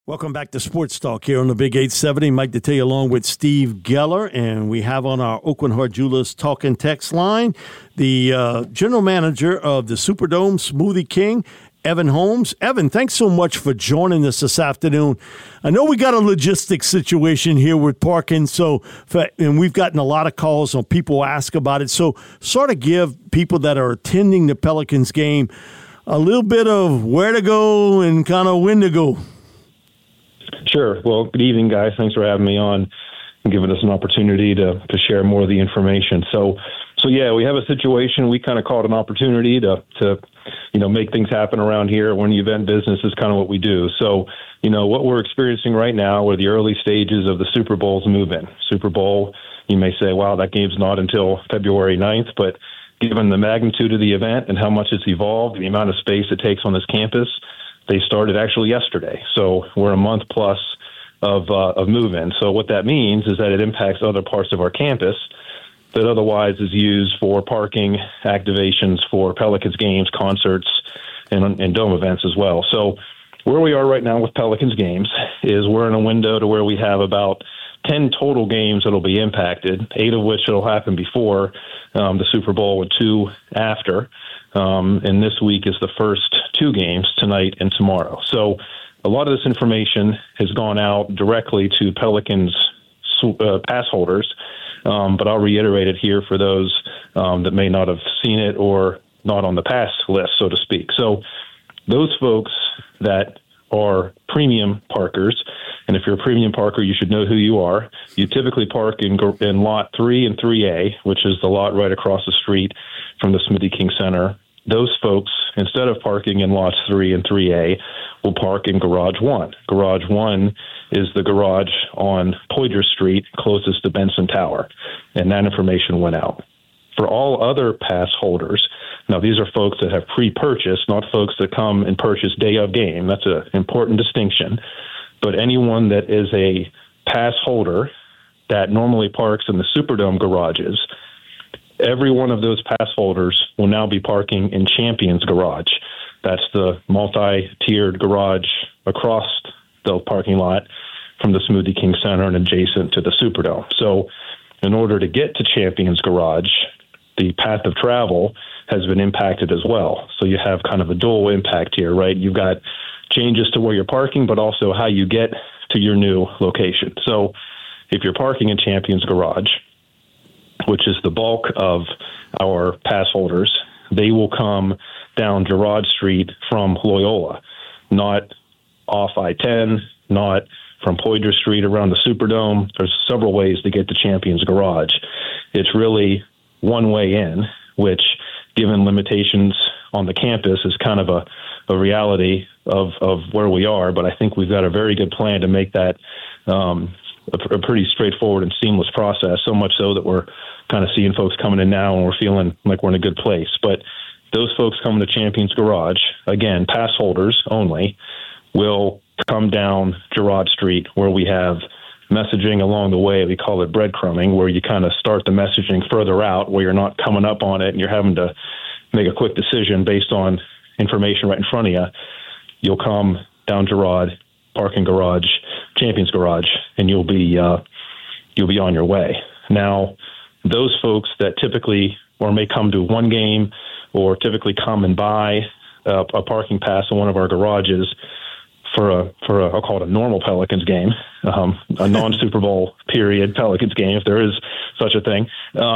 Welcome back to Sports Talk here on the Big 870. Mike Detillier along with Steve Geller, and we have on our Aucoin Hart Jewelers talk and text line the general manager of the Superdome, Smoothie King, Evan Holmes. Evan, thanks so much for joining us this afternoon. I know we got a logistics situation here with parking, and we've gotten a lot of calls on people ask about it. So sort of give people that are attending the Pelicans game a little bit of where to go and kind of when to go. Sure. Well, good evening, guys. Thanks for having me on and giving us an opportunity to share more of the information. So yeah, we have a situation we kind of call it an opportunity to make things happen around here. When the event business is kind of what we do. So, what we're experiencing right now are the early stages of the Super Bowl's move-in. Super Bowl, you may say, wow, that game's not until February 9th, but given the magnitude of the event and how much it's evolved, the amount of space it takes on this campus, they started actually yesterday. So we're a month plus of move-in. So what that means is that it impacts other parts of our campus that otherwise is used for parking, activations for Pelicans games, concerts, and dome events as well. So where we are right now with Pelicans games is we're in a window to where we have about 10 total games that will be impacted, 8 of which will happen before the Super Bowl and 2 after. And this week is the first 2 games, tonight and tomorrow. So a lot of this information has gone out directly to Pelicans pass holders, but I'll reiterate it here for those that may not have seen it or not on the pass list, so to speak. So those folks that are premium parkers, and if you're a premium parker, you should know who you are. You typically park in lot 3 and 3A, which is the lot right across the street from the Smoothie King Center. Those folks, instead of parking in lots 3 and 3A, will park in Garage 1. Garage 1 is the garage on Poydras Street, closest to Benson Tower, and that information went out. For all other pass holders, now these are folks that have pre-purchased, not folks that come and purchase day of game. That's an important distinction. But anyone that is a pass holder that normally parks in the Superdome garages, every one of those pass holders will now be parking in Champions Garage. That's the multi-tiered garage across the parking lot from the Smoothie King Center and adjacent to the Superdome. So in order to get to Champions Garage, the path of travel has been impacted as well. So you have kind of a dual impact here, right? You've got changes to where you're parking, but also how you get to your new location. So if you're parking in Champions Garage, which is the bulk of our pass holders, they will come down Girard Street from Loyola, not off I-10, not from Poydras Street around the Superdome. There's several ways to get to Champions Garage. It's really one way in, which, given limitations on the campus, is kind of a reality of where we are. But I think we've got a very good plan to make that a pretty straightforward and seamless process, so much so that we're kind of seeing folks coming in now and we're feeling like we're in a good place. But those folks coming to Champions Garage, again, pass holders only, will come down Girard Street, where we have messaging along the way. We call it breadcrumbing, where you kind of start the messaging further out, where you're not coming up on it and you're having to make a quick decision based on information right in front of you. You'll come down Girard, parking garage, Champions Garage, and you'll be on your way. Now, those folks that typically or may come to one game or typically come and buy a parking pass in one of our garages for a I'll call it a normal Pelicans game, a non-Super Bowl period Pelicans game, if there is such a thing,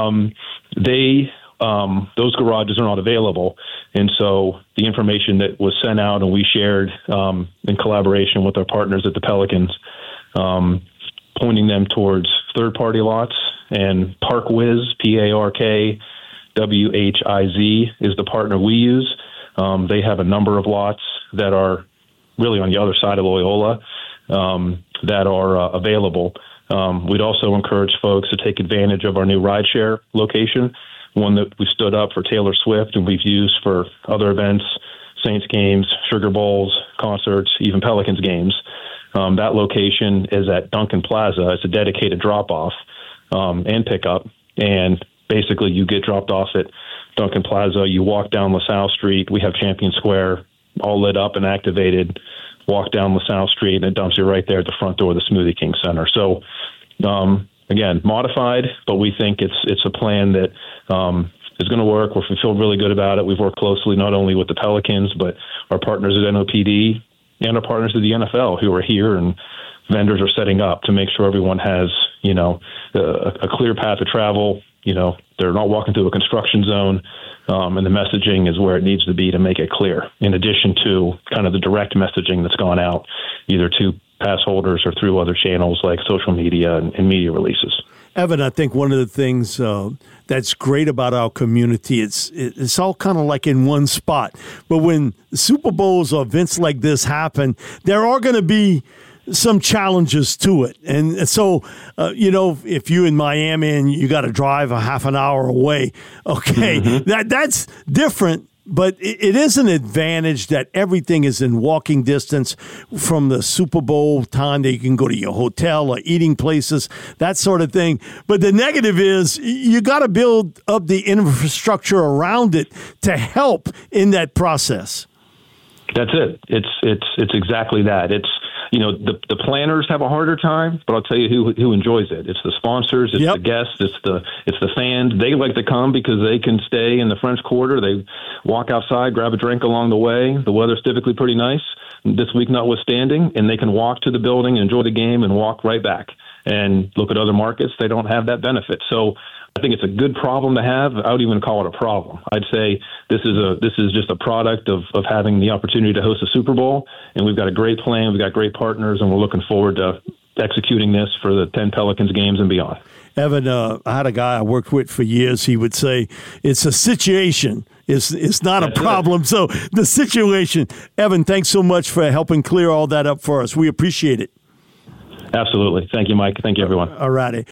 those garages are not available. And so the information that was sent out and we shared in collaboration with our partners at the Pelicans, pointing them towards third-party lots, and ParkWiz, ParkWhiz, is the partner we use. They have a number of lots that are really on the other side of Loyola that are available. We'd also encourage folks to take advantage of our new rideshare location, one that we stood up for Taylor Swift and we've used for other events, Saints games, Sugar Bowls, concerts, even Pelicans games. That location is at Duncan Plaza. It's a dedicated drop-off and pickup, and basically you get dropped off at Duncan Plaza. You walk down LaSalle Street. We have Champion Square all lit up and activated walk down LaSalle Street, and it dumps you right there at the front door of the Smoothie King Center. So, again, modified, but we think it's a plan that is going to work. We feel really good about it. We've worked closely not only with the Pelicans, but our partners at NOPD and our partners at the NFL who are here, and vendors are setting up to make sure everyone has, a clear path to travel. They're not walking through a construction zone, and the messaging is where it needs to be to make it clear, in addition to kind of the direct messaging that's gone out either to pass holders or through other channels like social media and media releases. Evan, I think one of the things that's great about our community, it's all kind of like in one spot. But when Super Bowls or events like this happen, there are going to be some challenges to it. And so, if you're in Miami and you got to drive a half an hour away, okay, that's different. But it is an advantage that everything is in walking distance from the Super Bowl time that you can go to your hotel or eating places, that sort of thing. But the negative is you got to build up the infrastructure around it to help in that process. That's it. It's exactly that. It's, the planners have a harder time, but I'll tell you who enjoys it. It's the sponsors, it's the guests, it's the fans. They like to come because they can stay in the French Quarter. They walk outside, grab a drink along the way. The weather's typically pretty nice, this week notwithstanding, and they can walk to the building, enjoy the game, and walk right back. And look at other markets, they don't have that benefit. So I think it's a good problem to have. I would even call it a problem. I'd say this is just a product of having the opportunity to host a Super Bowl, and we've got a great plan. We've got great partners, and we're looking forward to executing this for the 10 Pelicans games and beyond. Evan, I had a guy I worked with for years. He would say it's a situation. It's not a problem. So the situation. Evan, thanks so much for helping clear all that up for us. We appreciate it. Absolutely. Thank you, Mike. Thank you, everyone. All righty.